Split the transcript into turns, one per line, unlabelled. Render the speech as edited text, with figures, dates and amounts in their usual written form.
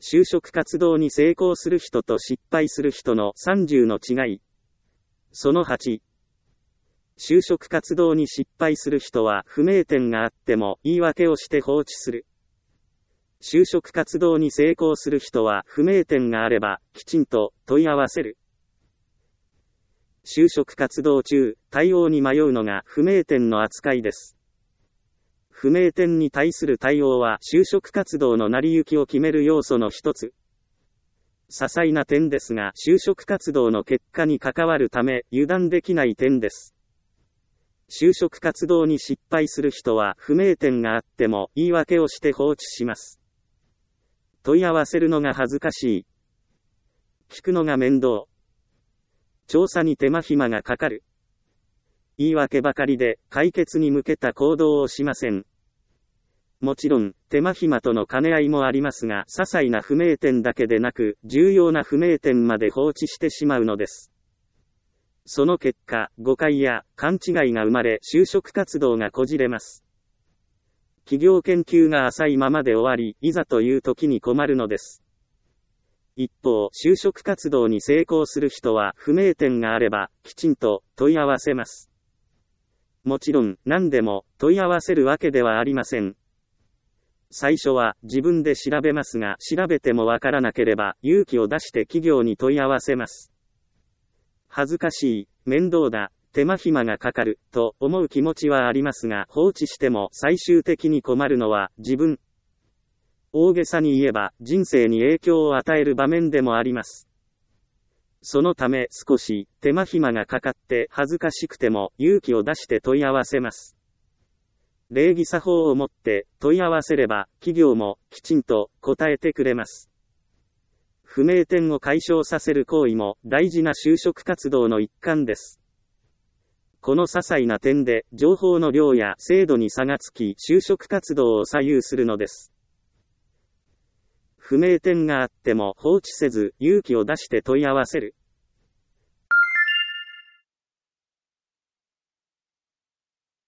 就職活動に成功する人と失敗する人の30の違い。その8。就職活動に失敗する人は不明点があっても言い訳をして放置する。就職活動に成功する人は不明点があればきちんと問い合わせる。就職活動中、対応に迷うのが不明点の扱いです。不明点に対する対応は就職活動の成り行きを決める要素の一つ。些細な点ですが就職活動の結果に関わるため油断できない点です。就職活動に失敗する人は不明点があっても言い訳をして放置します。問い合わせるのが恥ずかしい。聞くのが面倒。調査に手間暇がかかる。言い訳ばかりで解決に向けた行動をしません。もちろん、手間暇との兼ね合いもありますが、些細な不明点だけでなく、重要な不明点まで放置してしまうのです。その結果、誤解や勘違いが生まれ、就職活動がこじれます。企業研究が浅いままで終わり、いざという時に困るのです。一方、就職活動に成功する人は不明点があれば、きちんと問い合わせます。もちろん、何でも問い合わせるわけではありません。最初は自分で調べますが、調べてもわからなければ勇気を出して企業に問い合わせます。恥ずかしい、面倒だ、手間暇がかかる、と思う気持ちはありますが、放置しても最終的に困るのは自分。大げさに言えば、人生に影響を与える場面でもあります。そのため少し手間暇がかかって恥ずかしくても勇気を出して問い合わせます。礼儀作法をもって問い合わせれば企業もきちんと答えてくれます。不明点を解消させる行為も大事な就職活動の一環です。この些細な点で情報の量や精度に差がつき就職活動を左右するのです。不明点があっても放置せず勇気を出して問い合わせる。